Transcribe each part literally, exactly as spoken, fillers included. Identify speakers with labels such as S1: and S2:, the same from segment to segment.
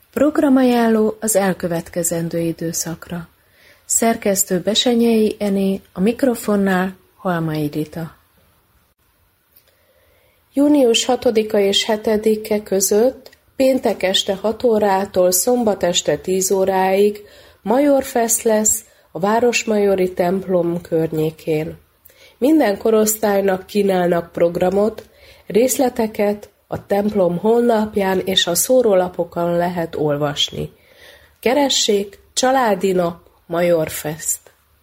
S1: Programajánló az elkövetkezendő időszakra. Szerkesztő Besenyei Ené, a mikrofonnál Halmai Rita. június hatodika és hetedike között péntek este hat órától szombat este tíz óráig Majorfest lesz a Városmajori templom környékén. Minden korosztálynak kínálnak programot, részleteket a templom honlapján és a szórólapokon lehet olvasni. Keressék Családi Nap Majorfest.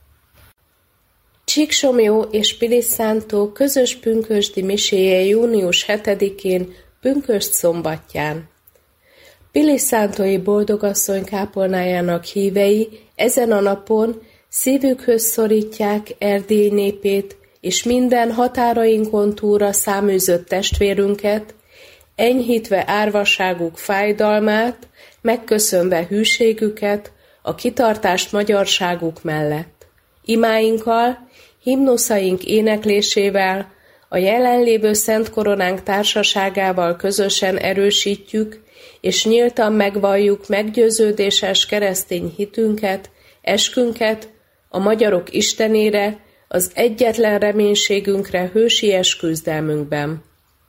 S1: Csíksomlyó és Pilisszántó közös pünkösdi miséje június hetedikén pünkösd szombatján. Pilisszántói boldogasszony kápolnájának hívei ezen a napon szívükhöz szorítják Erdély népét és minden határainkon túlra száműzött testvérünket, enyhítve árvaságuk fájdalmát, megköszönve hűségüket, a kitartást magyarságuk mellett. Imáinkkal, himnuszaink éneklésével, a jelenlévő Szent Koronánk társaságával közösen erősítjük, és nyíltan megvalljuk meggyőződéses keresztény hitünket, eskünket a magyarok Istenére, az egyetlen reménységünkre hősies küzdelmünkben.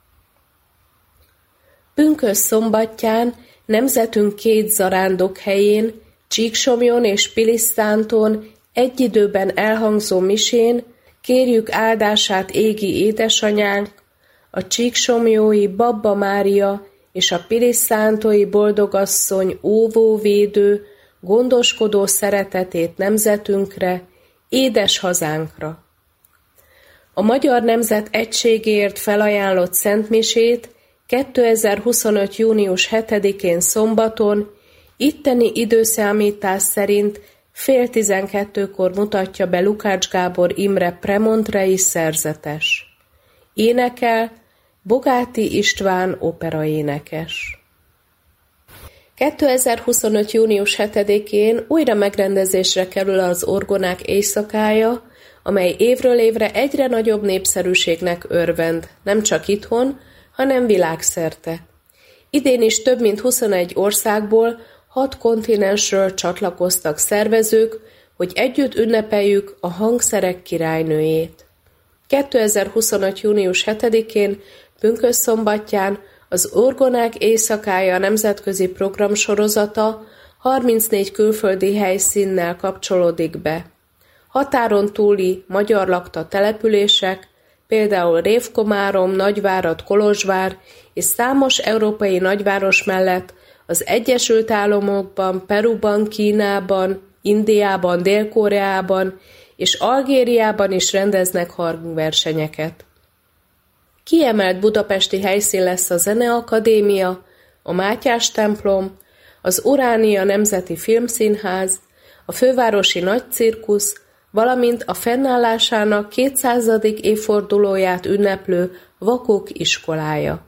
S1: Pünkösd szombatján nemzetünk két zarándok helyén, Csíksomlyon és Pilisszánton egy időben elhangzó misén kérjük áldását égi édesanyánk, a csíksomlyói Babba Mária és a pilisszántói boldogasszony óvóvédő, gondoskodó szeretetét nemzetünkre, édes hazánkra. A magyar nemzet egységéért felajánlott szentmisét kétezer-huszonöt. június hetedikén szombaton, itteni időszámítás szerint fél tizenkettőkor mutatja be Lukács Gábor Imre premontrei szerzetes. Énekel Bogáti István operaénekes. kétezer-huszonöt. június hetedikén újra megrendezésre kerül az Orgonák éjszakája, amely évről évre egyre nagyobb népszerűségnek örvend, nem csak itthon, hanem világszerte. Idén is több mint huszonegy országból, hat kontinensről csatlakoztak szervezők, hogy együtt ünnepeljük a hangszerek királynőjét. kétezer-huszonöt. június hetedikén, pünkösdszombatján az Orgonák éjszakája nemzetközi programsorozata harmincnégy külföldi helyszínnel kapcsolódik be. Határon túli magyar lakta települések, például Révkomárom, Nagyvárad, Kolozsvár és számos európai nagyváros mellett az Egyesült Államokban, Peruban, Kínában, Indiában, Dél-Koreában és Algériában is rendeznek hangversenyeket. Kiemelt budapesti helyszín lesz a Zeneakadémia, a Mátyás templom, az Uránia Nemzeti Filmszínház, a Fővárosi Nagycirkusz, valamint a fennállásának kétszázadik évfordulóját ünneplő Vakok iskolája.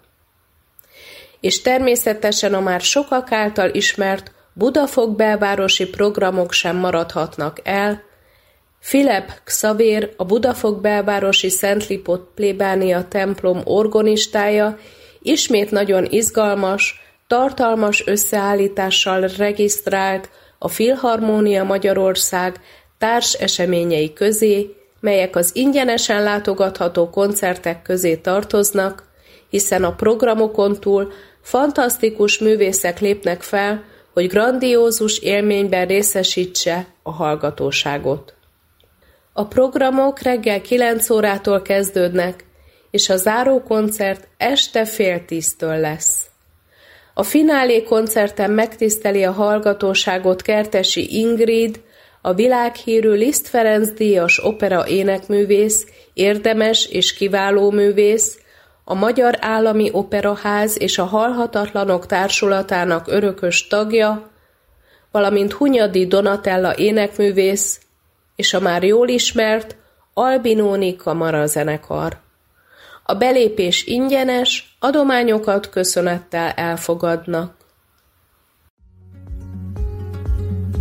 S1: És természetesen a már sokak által ismert Budafok belvárosi programok sem maradhatnak el. Filip Xavér, a Budafok belvárosi Szent Lipót plébánia templom orgonistája ismét nagyon izgalmas, tartalmas összeállítással regisztrált a Filharmónia Magyarország társ eseményei közé, melyek az ingyenesen látogatható koncertek közé tartoznak, hiszen a programokon túl fantasztikus művészek lépnek fel, hogy grandiózus élményben részesítse a hallgatóságot. A programok reggel kilenc órától kezdődnek, és a zárókoncert este fél tíztől lesz. A finálé koncerten megtiszteli a hallgatóságot Kertesi Ingrid, a világhírű Liszt Ferenc díjas opera énekművész, érdemes és kiváló művész, a Magyar Állami Operaház és a Halhatatlanok Társulatának örökös tagja, valamint Hunyadi Donatella énekművész és a már jól ismert Albinoni kamarazenekar. A belépés ingyenes, adományokat köszönettel elfogadnak.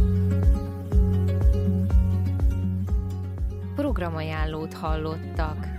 S2: Programajánlót hallottak.